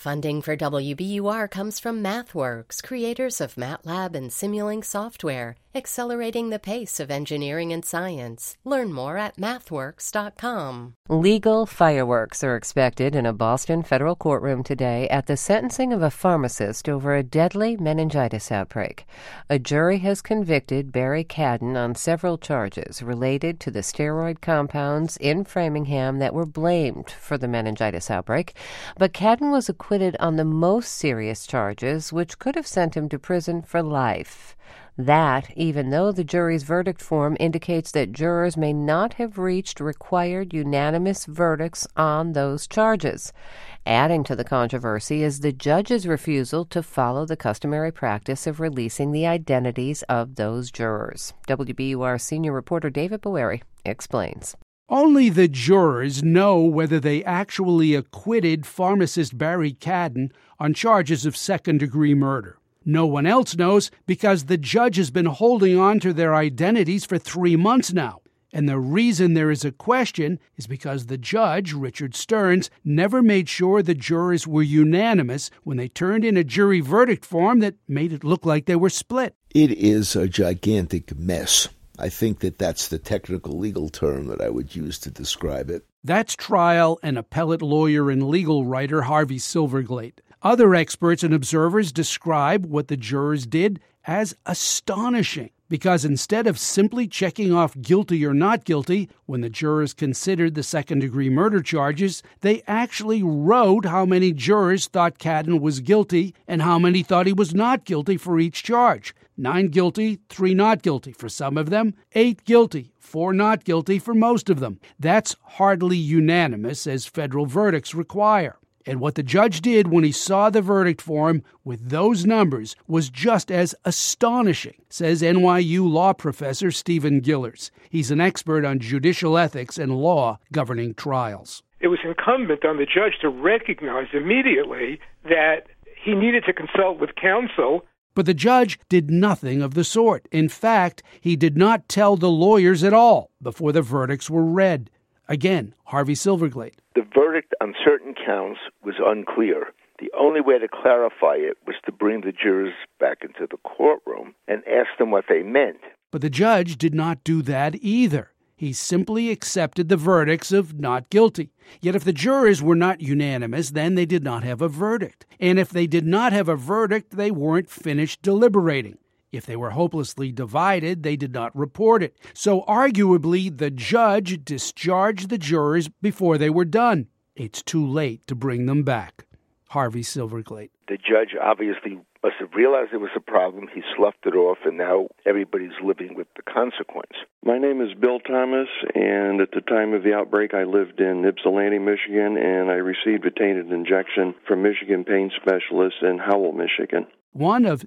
Funding for WBUR comes from MathWorks, creators of MATLAB and Simulink software, accelerating the pace of engineering and science. Learn more at mathworks.com. Legal fireworks are expected in a Boston federal courtroom today at the sentencing of a pharmacist over a deadly meningitis outbreak. A jury has convicted Barry Cadden on several charges related to the steroid compounds in Framingham that were blamed for the meningitis outbreak, but Cadden was acquitted on the most serious charges, which could have sent him to prison for life. That, even though the jury's verdict form indicates that jurors may not have reached required unanimous verdicts on those charges. Adding to the controversy is the judge's refusal to follow the customary practice of releasing the identities of those jurors. WBUR senior reporter David Boeri explains. Only the jurors know whether they actually acquitted pharmacist Barry Cadden on charges of second-degree murder. No one else knows because the judge has been holding on to their identities for 3 months now. And the reason there is a question is because the judge, Richard Stearns, never made sure the jurors were unanimous when they turned in a jury verdict form that made it look like they were split. It is a gigantic mess. I think that's the technical legal term that I would use to describe it. That's trial and appellate lawyer and legal writer Harvey Silverglate. Other experts and observers describe what the jurors did as astonishing, because instead of simply checking off guilty or not guilty when the jurors considered the second-degree murder charges, they actually wrote how many jurors thought Cadden was guilty and how many thought he was not guilty for each charge. 9 guilty, 3 not guilty for some of them, 8 guilty, 4 not guilty for most of them. That's hardly unanimous, as federal verdicts require. And what the judge did when he saw the verdict form with those numbers was just as astonishing, says NYU law professor Stephen Gillers. He's an expert on judicial ethics and law governing trials. It was incumbent on the judge to recognize immediately that he needed to consult with counsel. But the judge did nothing of the sort. In fact, he did not tell the lawyers at all before the verdicts were read. Again, Harvey Silverglate. The verdict on certain counts was unclear. The only way to clarify it was to bring the jurors back into the courtroom and ask them what they meant. But the judge did not do that either. He simply accepted the verdicts of not guilty. Yet if the jurors were not unanimous, then they did not have a verdict. And if they did not have a verdict, they weren't finished deliberating. If they were hopelessly divided, they did not report it. So arguably, the judge discharged the jurors before they were done. It's too late to bring them back. Harvey Silverglate. The judge obviously must have realized there was a problem. He sloughed it off, and now everybody's living with the consequence. My name is Bill Thomas, and at the time of the outbreak, I lived in Ypsilanti, Michigan, and I received a tainted injection from Michigan Pain Specialists in Howell, Michigan. One of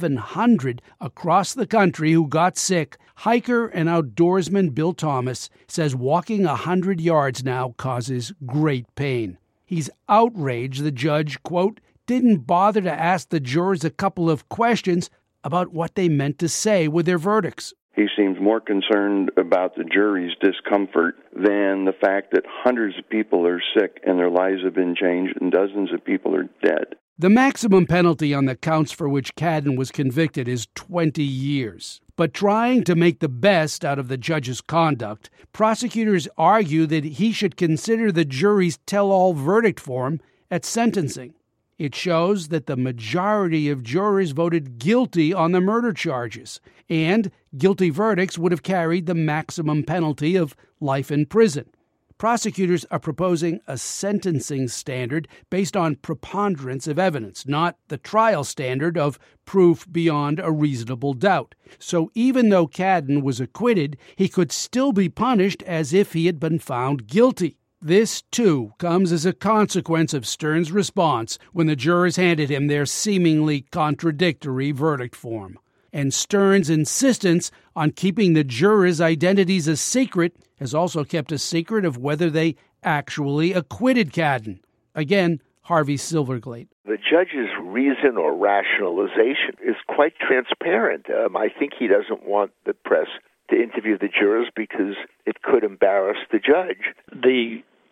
700 across the country who got sick, hiker and outdoorsman Bill Thomas says walking 100 yards now causes great pain. He's outraged the judge, quote, didn't bother to ask the jurors a couple of questions about what they meant to say with their verdicts. He seems more concerned about the jury's discomfort than the fact that hundreds of people are sick and their lives have been changed and dozens of people are dead. The maximum penalty on the counts for which Cadden was convicted is 20 years. But trying to make the best out of the judge's conduct, prosecutors argue that he should consider the jury's tell-all verdict form at sentencing. It shows that the majority of jurors voted guilty on the murder charges, and guilty verdicts would have carried the maximum penalty of life in prison. Prosecutors are proposing a sentencing standard based on preponderance of evidence, not the trial standard of proof beyond a reasonable doubt. So even though Cadden was acquitted, he could still be punished as if he had been found guilty. This, too, comes as a consequence of Stearns' response when the jurors handed him their seemingly contradictory verdict form. And Stearns' insistence on keeping the jurors' identities a secret has also kept a secret of whether they actually acquitted Cadden. Again, Harvey Silverglate. The judge's reason or rationalization is quite transparent. I think he doesn't want the press to interview the jurors because it could embarrass the judge. The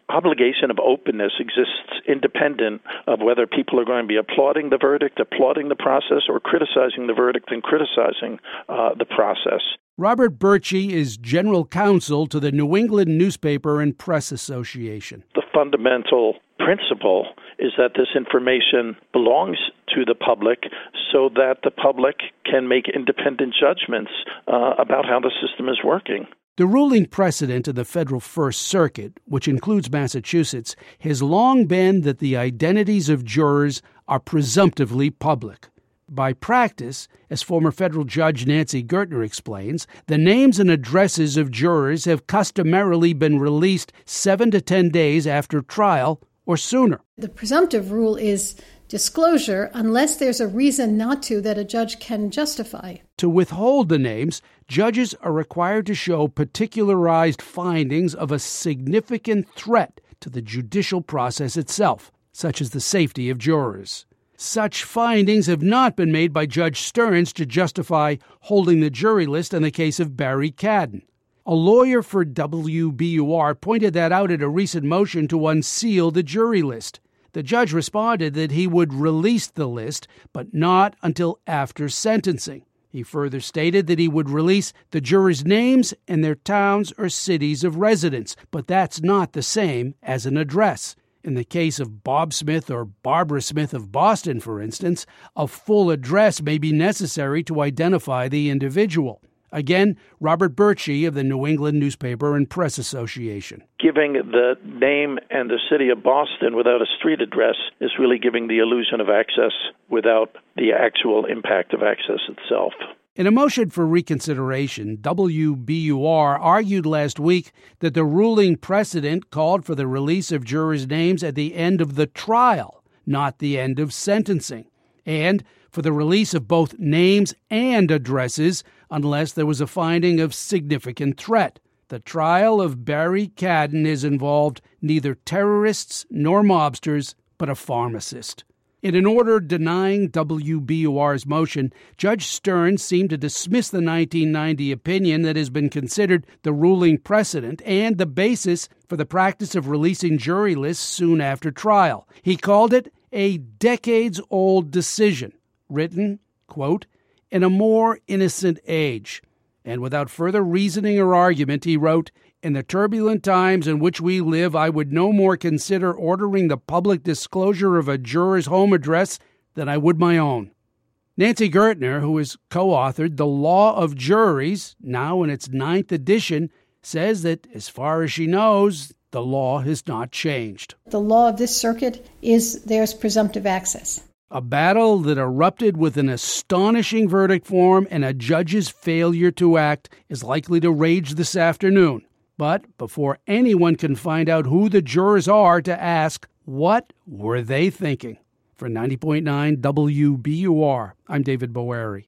obligation of openness exists independent of whether people are going to be applauding the verdict, applauding the process, or criticizing the verdict and criticizing the process. Robert Birchie is general counsel to the New England Newspaper and Press Association. The fundamental principle is that this information belongs to the public so that the public can make independent judgments about how the system is working. The ruling precedent in the federal First Circuit, which includes Massachusetts, has long been that the identities of jurors are presumptively public. By practice, as former federal judge Nancy Gertner explains, the names and addresses of jurors have customarily been released 7 to 10 days after trial or sooner. The presumptive rule is disclosure unless there's a reason not to that a judge can justify. To withhold the names, judges are required to show particularized findings of a significant threat to the judicial process itself, such as the safety of jurors. Such findings have not been made by Judge Stearns to justify holding the jury list in the case of Barry Cadden. A lawyer for WBUR pointed that out at a recent motion to unseal the jury list. The judge responded that he would release the list, but not until after sentencing. He further stated that he would release the jurors' names and their towns or cities of residence, but that's not the same as an address. In the case of Bob Smith or Barbara Smith of Boston, for instance, a full address may be necessary to identify the individual. Again, Robert Birchie of the New England Newspaper and Press Association. Giving the name and the city of Boston without a street address is really giving the illusion of access without the actual impact of access itself. In a motion for reconsideration, WBUR argued last week that the ruling precedent called for the release of jurors' names at the end of the trial, not the end of sentencing, and for the release of both names and addresses unless there was a finding of significant threat. The trial of Barry Cadden has involved neither terrorists nor mobsters, but a pharmacist. In an order denying WBUR's motion, Judge Stearns seemed to dismiss the 1990 opinion that has been considered the ruling precedent and the basis for the practice of releasing jury lists soon after trial. He called it a decades-old decision, written, quote, in a more innocent age. And without further reasoning or argument, he wrote, in the turbulent times in which we live, I would no more consider ordering the public disclosure of a juror's home address than I would my own. Nancy Gertner, who has co-authored The Law of Juries, now in its 9th edition, says that, as far as she knows, the law has not changed. The law of this circuit is there's presumptive access. A battle that erupted with an astonishing verdict form and a judge's failure to act is likely to rage this afternoon. But before anyone can find out who the jurors are to ask, what were they thinking? For 90.9 WBUR, I'm David Boeri.